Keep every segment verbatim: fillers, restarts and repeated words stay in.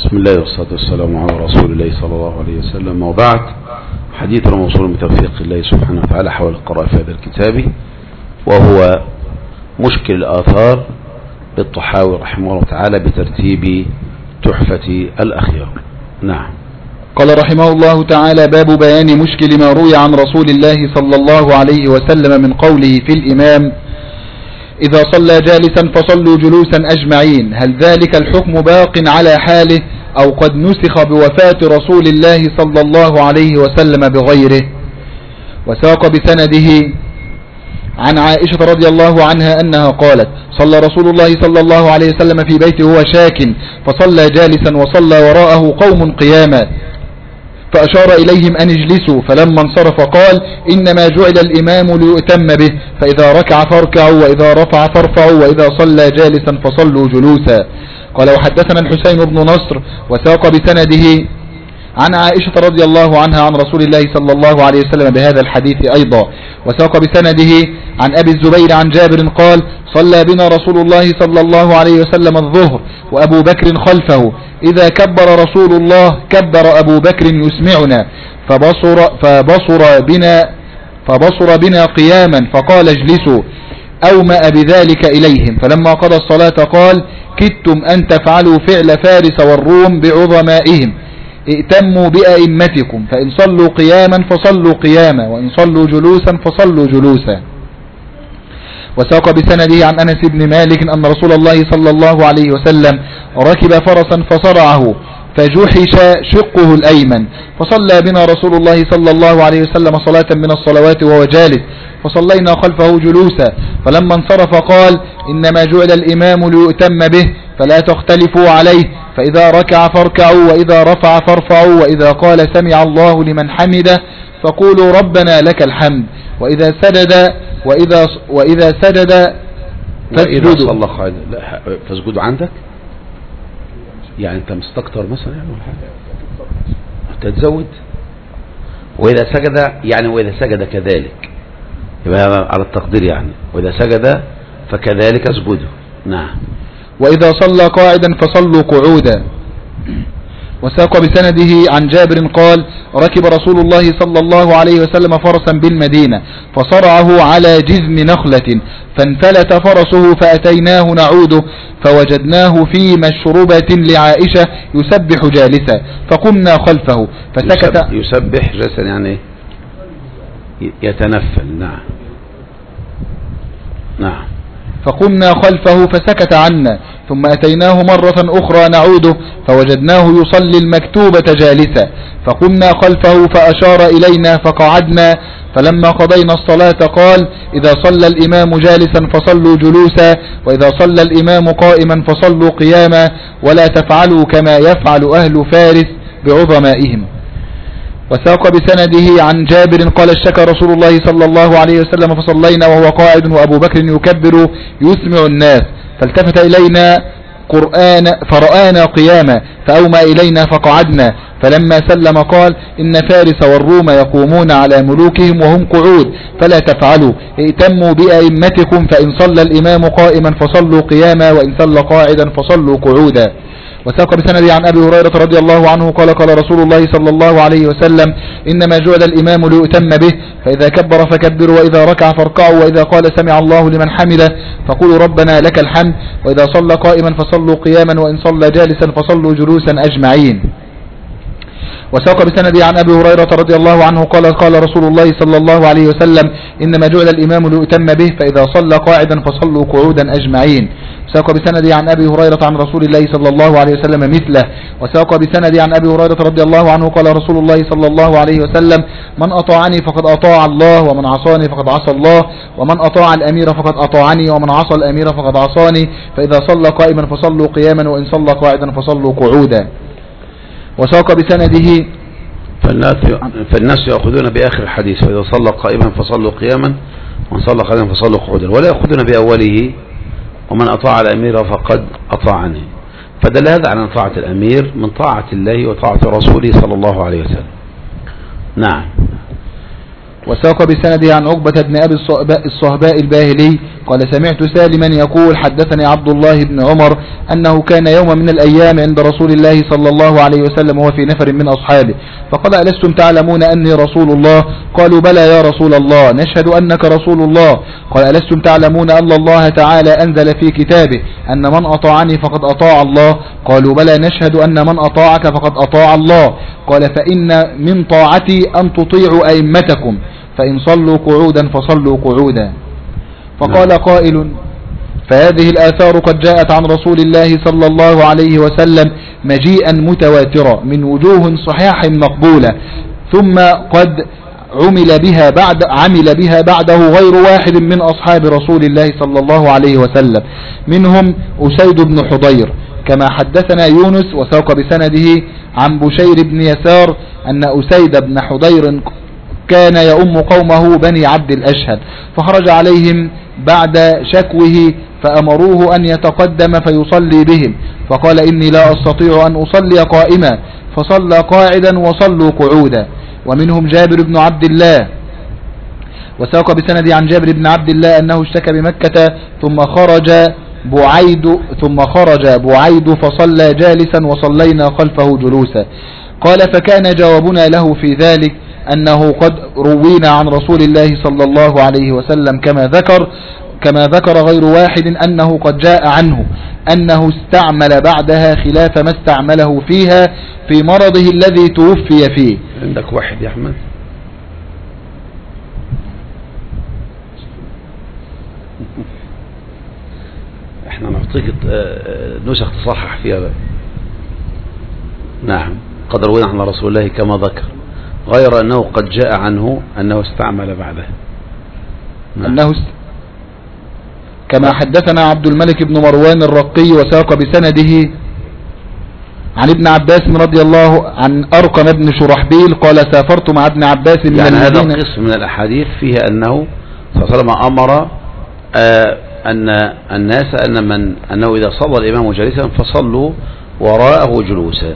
بسم الله والصلاة والسلام على رسول الله صلى الله عليه وسلم، وبعد. حديثنا موصول بتوفيق الله سبحانه وتعالى حول القراءة في هذا الكتاب، وهو مشكل الآثار للطحاوي رحمه الله تعالى بترتيب تحفة الأخيار. نعم. قال رحمه الله تعالى: باب بيان مشكل ما روي عن رسول الله صلى الله عليه وسلم من قوله في الإمام: إذا صلى جالسا فصلوا جلوسا أجمعين، هل ذلك الحكم باق على حاله أو قد نسخ بوفاة رسول الله صلى الله عليه وسلم بغيره؟ وساق بسنده عن عائشة رضي الله عنها أنها قالت: صلى رسول الله صلى الله عليه وسلم في بيته وهو شاك، فصلى جالسا وصلى وراءه قوم قياما، فأشار إليهم أن اجلسوا، فلما انصرف قال: إنما جعل الإمام ليؤتم به، فإذا ركع فاركعوا وإذا رفع فارفعوا وإذا صلى جالسا فصلوا جلوسا. قال: وحدثنا الحسين بن نصر وساق بسنده عن عائشة رضي الله عنها عن رسول الله صلى الله عليه وسلم بهذا الحديث أيضا، وساق بسنده عن أبي الزبير عن جابر قال: صلى بنا رسول الله صلى الله عليه وسلم الظهر وأبو بكر خلفه، إذا كبر رسول الله كبر أبو بكر يسمعنا، فبصر, فبصر, بنا, فبصر بنا قياما فقال: اجلسوا، أومأ بذلك إليهم، فلما قضى الصلاة قال: كدتم أن تفعلوا فعل فارس والروم بعظمائهم، ائتموا بأئمتكم، فإن صلوا قياما فصلوا قياما، وإن صلوا جلوسا فصلوا جلوسا. وساق بسنده عن أنس بن مالك أن رسول الله صلى الله عليه وسلم ركب فرسا فصرعه فجحش شقه الأيمن، فصلى بنا رسول الله صلى الله عليه وسلم صلاة من الصلوات وهو جالس، فصلينا خلفه جلوسا، فلما انصرف قال: إنما جعل الإمام ليؤتم به فلا تختلفوا عليه، فإذا ركع فاركعوا وإذا رفع فارفعوا وإذا قال سمع الله لمن حمده فقولوا ربنا لك الحمد، وإذا سجد وإذا وإذا سجد فاسجدوا. صلى قاعدة لا فاسجدوا عندك، يعني أنت مستكتر مثلا يعني ولا حاجة تتزود. وإذا سجد يعني وإذا سجد كذلك، يبقى على التقدير يعني، وإذا سجد فكذلك اسجدوا. نعم. وإذا صلى قاعدا فصلوا قعودا. وساق بسنده عن جابر قال: ركب رسول الله صلى الله عليه وسلم فرسا بالمدينة فصرعه على جذم نخلة، فانفلت فرسه فأتيناه نعوده فوجدناه في مشربة لعائشة يسبح جالسا، فقمنا خلفه فسكت. يسبح جالسا يعني يتنفل. نعم نعم. فقمنا خلفه فسكت عنا، ثم أتيناه مرة أخرى نعوده فوجدناه يصلي المكتوبة جالسا، فقمنا خلفه فأشار إلينا فقعدنا، فلما قضينا الصلاة قال: إذا صلى الإمام جالسا فصلوا جلوسا، وإذا صلى الإمام قائما فصلوا قياما، ولا تفعلوا كما يفعل أهل فارس بعظمائهم. وساق بسنده عن جابر قال: اشتكى رسول الله صلى الله عليه وسلم فصلينا وهو قاعد وأبو بكر يكبر يسمع الناس، فالتفت إلينا قرآن فرآنا قياما، فأومى إلينا فقعدنا، فلما سلم قال: إن فارس والروم يقومون على ملوكهم وهم قعود، فلا تفعلوا، ائتموا بأئمتكم، فإن صلى الإمام قائما فصلوا قياما، وإن صلى قاعدا فصلوا قعودا. وساق بسند عن أبي هريرة رضي الله عنه قال: قال رسول الله صلى الله عليه وسلم: إنما جعل الإمام ليؤتم به، فإذا كبر فكبروا، وإذا ركع فاركعوا، وإذا قال سمع الله لمن حمده فقولوا ربنا لك الحمد، وإذا صلى قائما فصلوا قياما، وإن صلى جالسا فصلوا جلوسا أجمعين. وساق بسند عن أبي هريرة رضي الله عنه قال: قال رسول الله صلى الله عليه وسلم: إنما جعل الإمام ليؤتم به، فإذا صلى قاعدا فصلوا قعودا أجمعين. وساق بسند عن أبي هريرة عن رسول الله صلى الله عليه وسلم مثله. وساق بسند عن أبي هريرة رضي الله عنه قال رسول الله صلى الله عليه وسلم: من أطاعني فقد أطاع الله، ومن عصاني فقد عصى الله، ومن أطاع الأمير فقد أطاعني، ومن عصى الأمير فقد عصاني، فإذا صلى قائما فصلوا قياما، وإن صلى قاعدا فصلوا قعودا. وساق بسنده فالناس يأخذون بآخر الحديث: فإذا صلى قائما فصلوا قياما، ومن صلى قائما فصلوا قعودا، ولا يأخذون بأوله: ومن أطاع الأمير فقد أطاعني. فدل هذا على طاعة الأمير من طاعة الله وطاعة رسوله صلى الله عليه وسلم. نعم. وساق بسنده عن عقبة بن أبي الصهباء الباهلي قال سمعت سالما يقول حدثني عبد الله بن عمر أنه كان يوم من الأيام عند رسول الله صلى الله عليه وسلم وهو في نفر من أصحابه فقال ألستم تعلمون أني رسول الله؟ قالوا بلى يا رسول الله نشهد أنك رسول الله. قال ألستم تعلمون أن الله تعالى أنزل في كتابه أن من أطاعني فقد أطاع الله؟ قالوا بلى نشهد أن من أطاعك فقد أطاع الله. قال فإن من طاعتي أن تطيعوا أئمتكم فإن صلوا قعودا فصلوا قعودا. فقال قائل فهذه الآثار قد جاءت عن رسول الله صلى الله عليه وسلم مجيئا متواترة من وجوه صحيحة مقبولة ثم قد عمل بها بعد عمل بها بعده غير واحد من أصحاب رسول الله صلى الله عليه وسلم منهم أسيد بن حضير كما حدثنا يونس وساق بسنده عن بشير بن يسار أن أسيد بن حضير كان يؤم قومه بني عبد الأشهد فخرج عليهم بعد شكوه فأمروه أن يتقدم فيصلي بهم فقال إني لا أستطيع أن أصلي قائما فصلى قاعدا وصلوا قعودا. ومنهم جابر بن عبد الله وساق بسند عن جابر بن عبد الله أنه اشتكى بمكة ثم خرج بعيد ثم خرج بعيد فصلى جالسا وصلينا خلفه جلوسا. قال فكان جوابنا له في ذلك أنه قد روينا عن رسول الله صلى الله عليه وسلم كما ذكر كما ذكر غير واحد أنه قد جاء عنه أنه استعمل بعدها خلاف ما استعمله فيها في مرضه الذي توفي فيه. عندك واحد يا أحمد؟ احنا نعطيك نسخ تصحح فيها بقى. نعم قد روينا عن رسول الله كما ذكر غير أنه قد جاء عنه أنه استعمل بعده. نعم. أنه است... كما حدثنا عبد الملك بن مروان الرقي وساق بسنده عن ابن عباس رضي الله عن أرقم بن شرحبيل قال سافرت مع ابن عباس من يعني المدينة. هذا قسم من الأحاديث فيها أنه صلى الله عليه وسلم أمر آه أن الناس أن من أنه إذا صلى الإمام جالسا فصلوا وراءه جلوسا.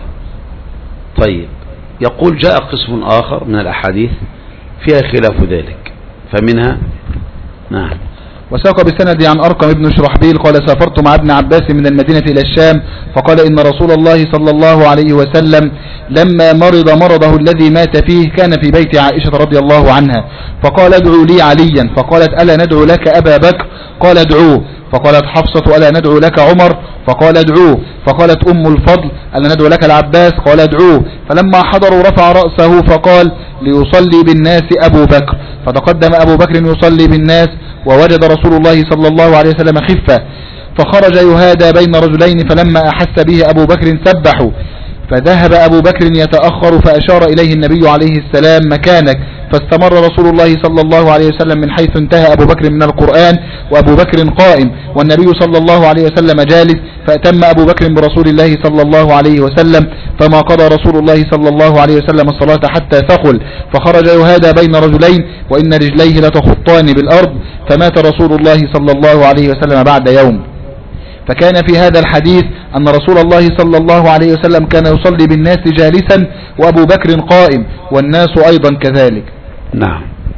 طيب يقول جاء قسم آخر من الأحاديث فيها خلاف ذلك فمنها نعم. وساق بسند عن أرقم بن شرحبيل قال سافرت مع ابن عباس من المدينة إلى الشام فقال إن رسول الله صلى الله عليه وسلم لما مرض مرضه الذي مات فيه كان في بيت عائشة رضي الله عنها فقال ادعوا لي عليا فقالت ألا ندعو لك أبا بكر قال ادعوه فقالت حفصة ألا ندعو لك عمر فقال ادعوه فقالت أم الفضل ألا ندعو لك العباس قال ادعوه فلما حضروا رفع رأسه فقال ليصلي بالناس أبو بكر فتقدم أبو بكر يصلي بالناس ووجد رسول الله صلى الله عليه وسلم خفة فخرج يهادى بين رجلين فلما أحس به أبو بكر سبحوا فذهب أبو بكر يتأخر فأشار إليه النبي عليه السلام مكانك فاستمر رسول الله صلى الله عليه وسلم من حيث انتهى أبو بكر من القرآن وأبو بكر قائم والنبي صلى الله عليه وسلم جالس فأتم أبو بكر برسول الله صلى الله عليه وسلم فما قضى رسول الله صلى الله عليه وسلم الصلاة حتى ثقل فخرج يهادى بين رجلين وإن رجليه لتخطان بالأرض فمات رسول الله صلى الله عليه وسلم بعد يوم. فكان في هذا الحديث أن رسول الله صلى الله عليه وسلم كان يصلي بالناس جالسا وأبو بكر قائم والناس أيضا كذلك. نعم.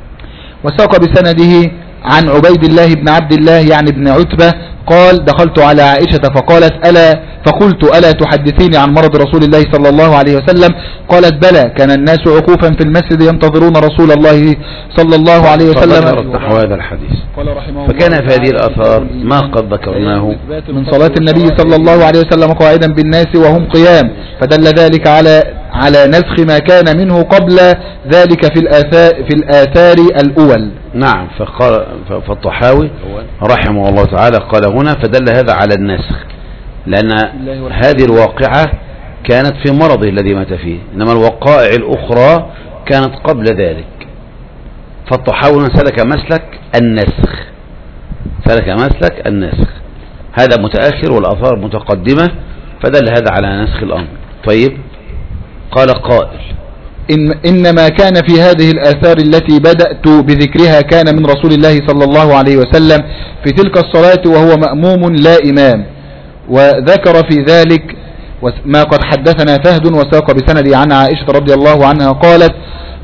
وساق بسنده عن عبيد الله بن عبد الله يعني ابن عتبة قال دخلت على عائشة فقالت ألا فقلت ألا تحدثيني عن مرض رسول الله صلى الله عليه وسلم قالت بلى كان الناس عكوفا في المسجد ينتظرون رسول الله صلى الله عليه وسلم نحو هذا الحديث. فكان في هذه الآثار ما قد ذكرناه من صلاة النبي صلى الله عليه وسلم قاعدا بالناس وهم قيام فدل ذلك على على نسخ ما كان منه قبل ذلك في الآثار, في الآثار الأول. نعم. فقال فالطحاوي رحمه الله تعالى قال هنا فدل هذا على النسخ لأن هذه الواقعة كانت في مرضه الذي مات فيه إنما الوقائع الأخرى كانت قبل ذلك. فالطحاوي سلك مسلك النسخ سلك مسلك النسخ هذا متأخر والآثار متقدمة فدل هذا على نسخ الأمر. طيب قال قائل إن إنما كان في هذه الآثار التي بدأت بذكرها كان من رسول الله صلى الله عليه وسلم في تلك الصلاة وهو مأموم لا إمام. وذكر في ذلك ما قد حدثنا فهد وساق بسند عن عائشة رضي الله عنها قالت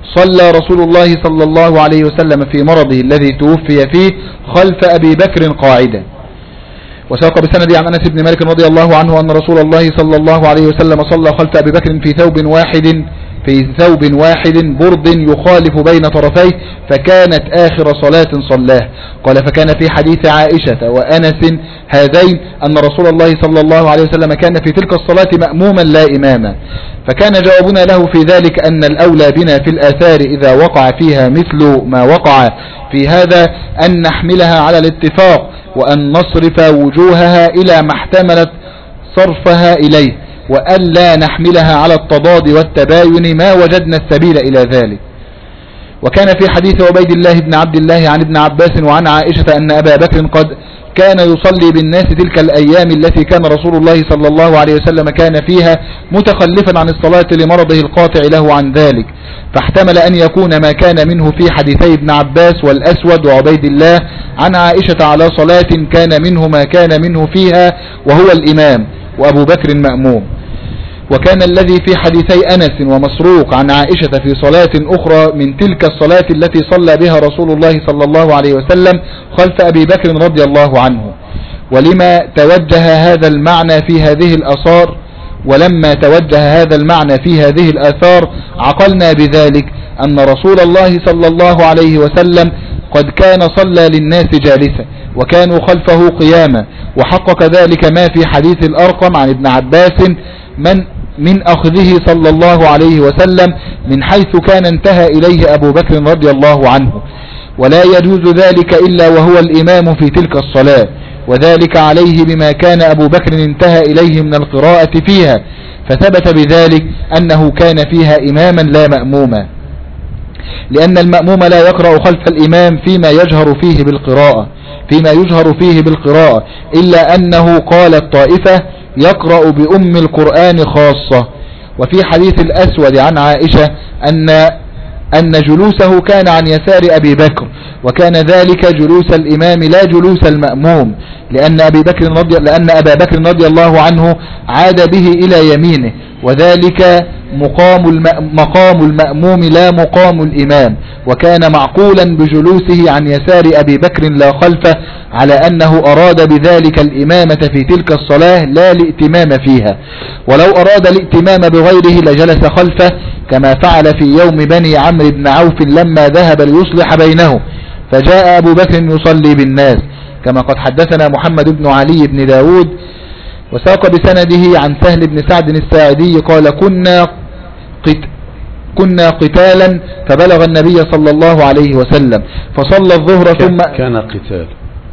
صلى رسول الله صلى الله عليه وسلم في مرضه الذي توفي فيه خلف أبي بكر قاعدا. وساق بسند عن أنس بن مالك رضي الله عنه أن رسول الله صلى الله عليه وسلم صلى خلف أبي بكر في ثوب واحد في ثوب واحد برد يخالف بين طرفيه، فكانت آخر صلاة صلاه. قال فكان في حديث عائشة وأنس هذين أن رسول الله صلى الله عليه وسلم كان في تلك الصلاة مأموما لا إماما. فكان جوابنا له في ذلك أن الأولى بنا في الآثار إذا وقع فيها مثل ما وقع في هذا أن نحملها على الاتفاق، وأن نصرف وجوهها إلى ما احتملت صرفها إليه، وأن لا نحملها على التضاد والتباين ما وجدنا السبيل إلى ذلك. وكان في حديث عبيد الله بن عبد الله عن ابن عباس وعن عائشة أن أبا بكر قد كان يصلي بالناس تلك الأيام التي كان رسول الله صلى الله عليه وسلم كان فيها متخلفا عن الصلاة لمرضه القاطع له عن ذلك، فاحتمل أن يكون ما كان منه في حديثي ابن عباس والأسود وعبيد الله عن عائشة على صلاة كان منه ما كان منه فيها وهو الإمام وأبو بكر مأموم. وكان الذي في حديثي أنس ومسروق عن عائشة في صلاة أخرى من تلك الصلاة التي صلى بها رسول الله صلى الله عليه وسلم خلف أبي بكر رضي الله عنه. ولما توجه هذا المعنى في هذه الآثار ولما توجه هذا المعنى في هذه الآثار عقلنا بذلك أن رسول الله صلى الله عليه وسلم قد كان صلى للناس جالسا وكانوا خلفه قياما، وحقق ذلك ما في حديث الأرقم عن ابن عباس من من أخذه صلى الله عليه وسلم من حيث كان انتهى إليه أبو بكر رضي الله عنه، ولا يجوز ذلك إلا وهو الإمام في تلك الصلاة، وذلك عليه بما كان أبو بكر انتهى إليه من القراءة فيها، فثبت بذلك أنه كان فيها إماما لا مأموما، لأن المأموم لا يقرأ خلف الإمام فيما يجهر فيه بالقراءة فيما يجهر فيه بالقراءة إلا أنه قال الطائفة يقرأ بأم القرآن خاصة. وفي حديث الأسود عن عائشة أن أن جلوسه كان عن يسار أبي بكر، وكان ذلك جلوس الإمام لا جلوس المأموم، لأن أبي بكر رضي لأن أبا بكر رضي الله عنه عاد به إلى يمينه، وذلك مقام مقام المأموم لا مقام الإمام، وكان معقولا بجلوسه عن يسار أبي بكر لا خلفه، على أنه أراد بذلك الإمامة في تلك الصلاة لا الائتمام فيها، ولو أراد الائتمام بغيره لجلس خلفه كما فعل في يوم بني عمرو بن عوف لما ذهب ليصلح بينه، فجاء أبو بكر يصلي بالناس، كما قد حدثنا محمد بن علي بن داود وساق بسنده عن سهل بن سعد الساعدي قال كنا قت كنا قتالا فبلغ النبي صلى الله عليه وسلم فصلى الظهر ثم كان قتال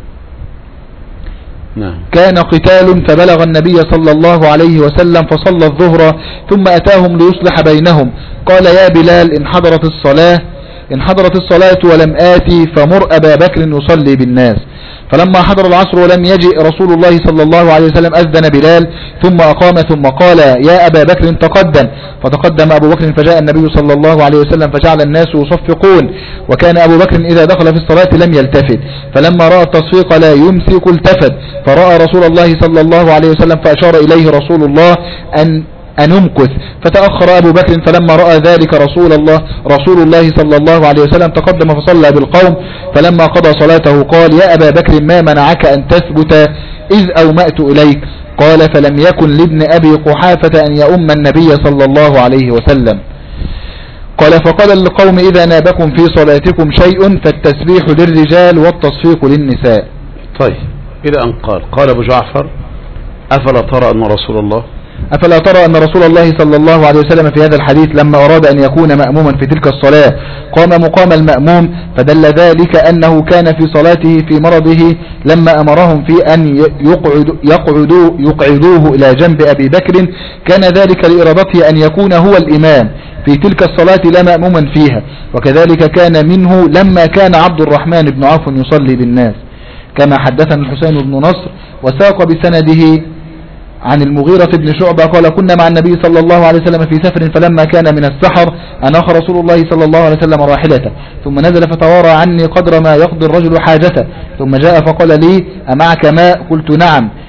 نعم كان قتال فبلغ النبي صلى الله عليه وسلم فصلى الظهر ثم أتاهم ليصلح بينهم، قال يا بلال إن حضرت الصلاة إن حضرت الصلاة ولم آتي فمر أبا بكر يصلي بالناس. فلما حضر العصر ولم يجئ رسول الله صلى الله عليه وسلم أذن بلال ثم أقام ثم قال يا أبا بكر تقدم، فتقدم أبو بكر فجاء النبي صلى الله عليه وسلم فجعل الناس يصفقون، وكان أبو بكر إذا دخل في الصلاة لم يلتفت، فلما رأى التصفيق لا يمسك التفت، فرأى رسول الله صلى الله عليه وسلم فأشار إليه رسول الله أن أن امكث، فتأخر أبو بكر، فلما رأى ذلك رسول الله رسول الله صلى الله عليه وسلم تقدم فصلى بالقوم، فلما قضى صلاته قال يا أبا بكر ما منعك أن تثبت إذ أومأت إليك؟ قال فلم يكن لابن أبي قحافة أن يؤم النبي صلى الله عليه وسلم. قال فقال للقوم إذا نابكم في صلاتكم شيء فالتسبيح للرجال والتصفيق للنساء. طيب إلى أن قال قال أبو جعفر أفلا ترى أن رسول الله أفلا ترى أن رسول الله صلى الله عليه وسلم في هذا الحديث لما أراد أن يكون مأموما في تلك الصلاة قام مقام المأموم، فدل ذلك أنه كان في صلاته في مرضه لما أمرهم في أن يقعد يقعدوا يقعدوه إلى جنب أبي بكر كان ذلك لإرادته أن يكون هو الإمام في تلك الصلاة لا مأموما فيها، وكذلك كان منه لما كان عبد الرحمن بن عوف يصلي بالناس، كما حدثنا الحسين بن نصر وساق بسنده عن المغيرة بن شعبة قال كنا مع النبي صلى الله عليه وسلم في سفر فلما كان من السحر أناخ رسول الله صلى الله عليه وسلم راحلته ثم نزل فتوارى عني قدر ما يقضي الرجل حاجته، ثم جاء فقال لي أمعك ماء؟ قلت نعم،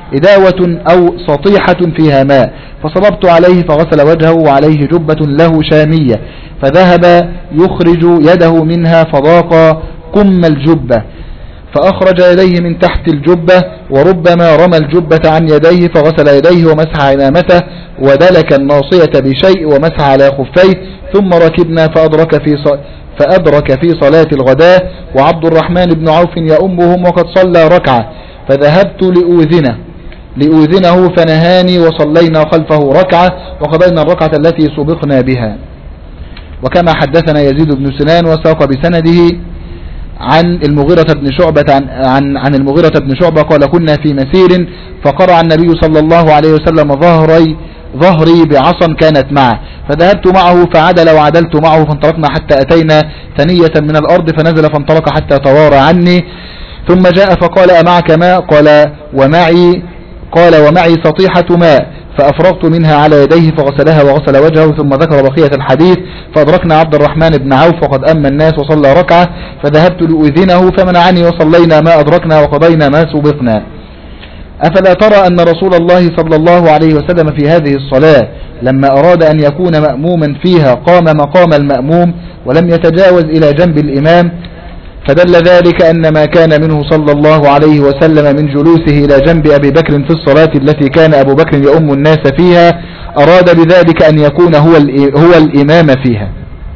إداوة أو سطيحة فيها ماء، فصببت عليه فغسل وجهه وعليه جبة له شامية، فذهب يخرج يده منها فضاق قم الجبة، فأخرج يديه من تحت الجبة، وربما رمى الجبة عن يديه فغسل يديه ومسح عمامته ودلك الناصية بشيء ومسح على خفيه، ثم ركبنا فأدرك في ص... فأدرك في صلاة الغداء وعبد الرحمن بن عوف يؤمهم وقد صلى ركعة، فذهبت لأوذنه لأوذنه فنهاني وصلينا خلفه ركعة وقضينا الركعة التي سبقنا بها. وكما حدثنا يزيد بن سنان وساق بسنده عن المغيرة بن شعبة عن, عن, عن المغيرة بن شعبة قال كنا في مسير فقرع النبي صلى الله عليه وسلم ظهري ظهري بعصا كانت معه، فذهبت معه فعدل وعدلت معه فانطلقنا حتى أتينا ثنية من الأرض فنزل فانطلق حتى توارى عني، ثم جاء فقال أمعك ماء؟ قال ومعي قال ومعي سطيحة ماء، فأفرغت منها على يديه فغسلها وغسل وجهه، ثم ذكر بقية الحديث. فأدركنا عبد الرحمن بن عوف وقد أما الناس وصلى ركعة، فذهبت لأذنه فمنعني وصلينا ما أدركنا وقضينا ما سبقنا. أفلا ترى أن رسول الله صلى الله عليه وسلم في هذه الصلاة لما أراد أن يكون مأموما فيها قام مقام المأموم ولم يتجاوز إلى جنب الإمام، فدل ذلك أن ما كان منه صلى الله عليه وسلم من جلوسه إلى جنب أبي بكر في الصلاة التي كان أبو بكر يؤم الناس فيها أراد بذلك أن يكون هو هو الإمام فيها.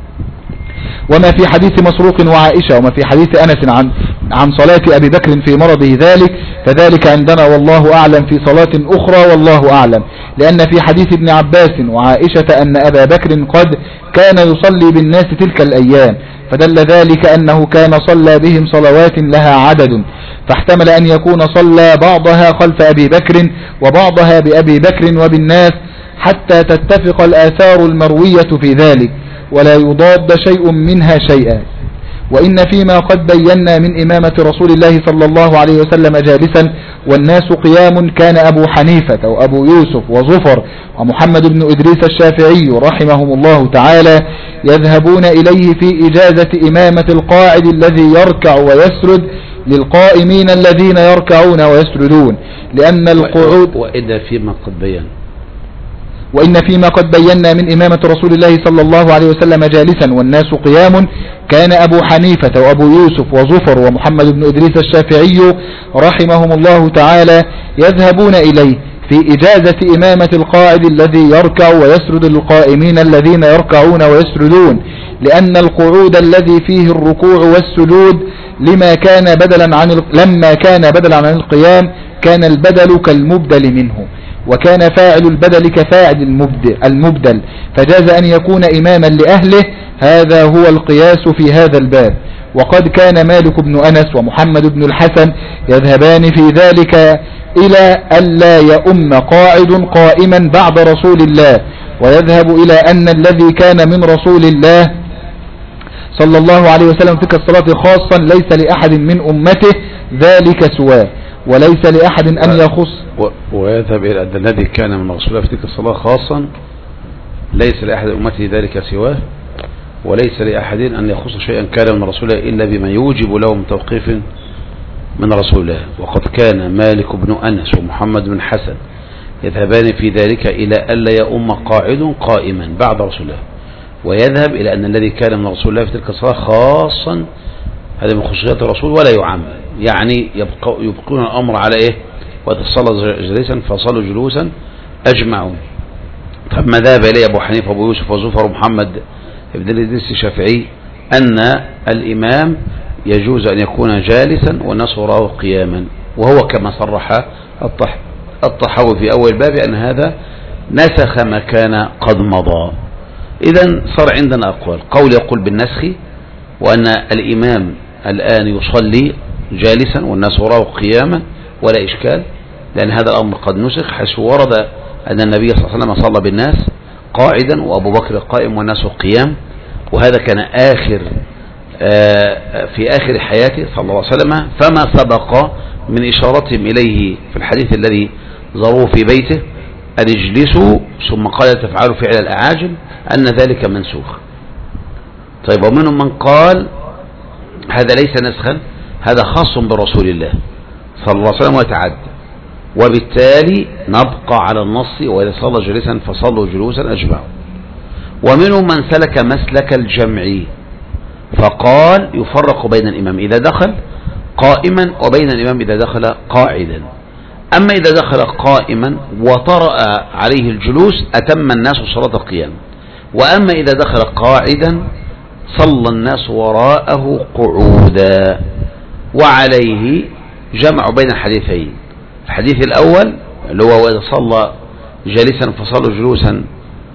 وما في حديث مسروق وعائشة وما في حديث أنس عن عن صلاة أبي بكر في مرضه ذلك فذلك عندنا والله أعلم في صلاة أخرى والله أعلم، لأن في حديث ابن عباس وعائشة أن أبا بكر قد كان يصلي بالناس تلك الأيام، فدل ذلك أنه كان صلى بهم صلوات لها عدد، فاحتمل أن يكون صلى بعضها خلف أبي بكر وبعضها بأبي بكر وبالناس حتى تتفق الآثار المروية في ذلك ولا يضاد شيء منها شيئا. وإن فيما قد بينا من إمامة رسول الله صلى الله عليه وسلم جالسا والناس قيام كان أبو حنيفة وأبو يوسف وزفر ومحمد بن إدريس الشافعي رحمهم الله تعالى يذهبون إليه في إجازة إمامة القاعد الذي يركع ويسرد للقائمين الذين يركعون ويسردون، لأن القعود وإذا فيما قد بينا وإن فيما قد بينا من إمامة رسول الله صلى الله عليه وسلم جالسا والناس قيام كان أبو حنيفة وأبو يوسف وزفر ومحمد بن إدريس الشافعي رحمهم الله تعالى يذهبون إليه في إجازة إمامة القاعد الذي يركع ويسرد للقائمين الذين يركعون ويسردون، لأن القعود الذي فيه الركوع والسجود لما كان بدلا عن لما كان بدلا عن القيام كان البدل كالمبدل منه، وكان فاعل البدل كفاعل المبدل, المبدل فجاز أن يكون إماما لأهله. هذا هو القياس في هذا الباب. وقد كان مالك بن أنس ومحمد بن الحسن يذهبان في ذلك إلى ألا يؤم قاعد قائما بعد رسول الله، ويذهب إلى أن الذي كان من رسول الله صلى الله عليه وسلم في الصلاة خاصا ليس لأحد من أمته ذلك سواه، وليس لأحد أن يخص ويذهب إلى أن الذي كان من رسول الله في تلك الصلاة خاصا ليس لأحد أمته ذلك سواه، وليس لأحد أن يخص شيئا كان من رسول الله إلا بما يوجب له من توقيف من رسول الله. وقد كان مالك بن أنس ومحمد بن حسن يذهبان في ذلك إلى ألا يؤم قاعد قائما بعد رسول الله، ويذهب إلى أن الذي كان من رسول الله في تلك الصلاة خاصا هذا من خصوصيات الرسول ولا يعم، يعني يبقون الأمر على إيه؟ وتصلى جليسا فصلوا جلوسا أجمعون. طب ما ذهب إليه أبو حنيفة وأبو يوسف وزفر ومحمد بن إدريس الشافعي أن الإمام يجوز أن يكون جالسا والناس وراءه قياما، وهو كما صرح الطحاوي في أول باب أن هذا نسخ ما كان قد مضى. إذن صار عندنا أقوال، قول يقول بالنسخ وأن الإمام الآن يصلي جالسا والناس وراءه قياما ولا إشكال، لأن هذا الأمر قد نسخ، حيث ورد أن النبي صلى الله عليه وسلم صلى بالناس قاعدا وأبو بكر قائم والناس قيام، وهذا كان آخر في آخر حياته صلى الله عليه وسلم، فما سبق من إشارتهم إليه في الحديث الذي زاروه في بيته أن اجلسوا ثم قال تفعلوا فعل الأعاجم أن ذلك منسوخ. طيب ومنهم من قال هذا ليس نسخا، هذا خاص برسول الله صلى الله عليه وسلم ويتعدى، وبالتالي نبقى على النص وإذا صلى جالسا فصلوا جلوسا أجمعوا. ومنهم من سلك مسلك الجمع فقال يفرق بين الإمام إذا دخل قائما وبين الإمام إذا دخل قاعدا. أما إذا دخل قائما وطرأ عليه الجلوس أتم الناس صلاة القيام، وأما إذا دخل قاعدا صلى الناس وراءه قعودا. وعليه جمع بين الحديثين، الحديث الأول اللي هو وإذا صلى جالسا فصلوا جلوسا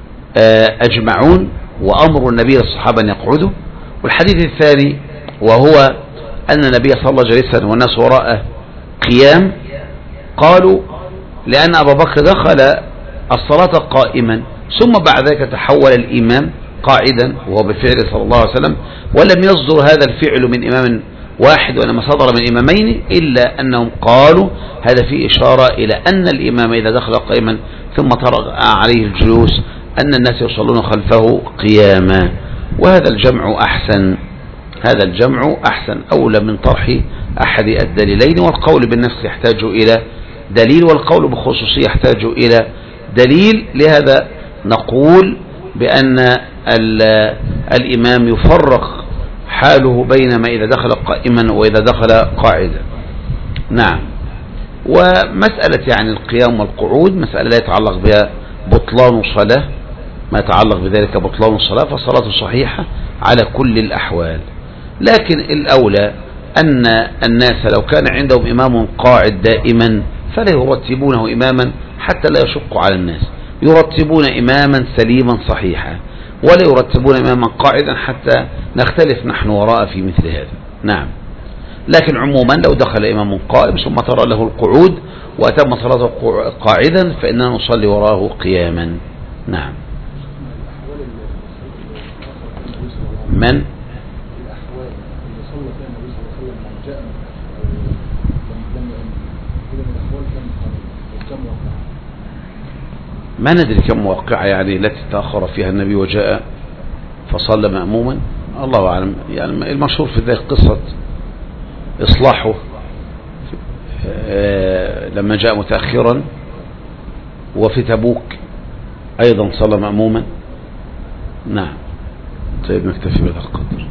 أجمعون وأمر النبي للصحابة أن يقعدوا، والحديث الثاني وهو أن النبي صلى جالسا والناس وراءه قيام. قالوا لأن أبا بكر دخل الصلاة قائما ثم بعد ذلك تحول الإمام قاعدا وهو بفعل صلى الله عليه وسلم، ولم يصدر هذا الفعل من إمام واحد وإنما صدر من إمامين، إلا أنهم قالوا هذا فيه إشارة إلى أن الإمام إذا دخل قائما ثم طرأ عليه الجلوس أن الناس يصلون خلفه قياما. وهذا الجمع أحسن، هذا الجمع أحسن أولى من طرح أحد الدليلين. والقول بالنفس يحتاج إلى دليل، والقول بخصوصية يحتاج إلى دليل. لهذا نقول بأن الإمام يفرق حاله بين ما إذا دخل قائما وإذا دخل قاعدا. نعم. ومسألة يعني القيام والقعود مسألة لا يتعلق بها بطلان صلاة، ما يتعلق بذلك بطلان الصلاة فالصلاة صحيحة على كل الأحوال. لكن الأولى أن الناس لو كان عندهم إمام قاعد دائما فلا يرتبونه إماما حتى لا يشق على الناس، يرتبون إماما سليما صحيحا، ولا يرتبون إماما قاعدا حتى نختلف نحن وراء في مثل هذا. نعم. لكن عموما لو دخل إمام قائم ثم ترى له القعود وأتم صلاته قاعدا فإننا نصلي وراءه قياما. نعم. من ما ندري كم واقعة يعني التي تأخر فيها النبي وجاء فصلى مأموما، الله أعلم. يعني المشهور في ذلك قصة إصلاحه لما جاء متأخرا، وفي تبوك أيضا صلى مأموما. نعم. طيب نكتفي بهذا القدر.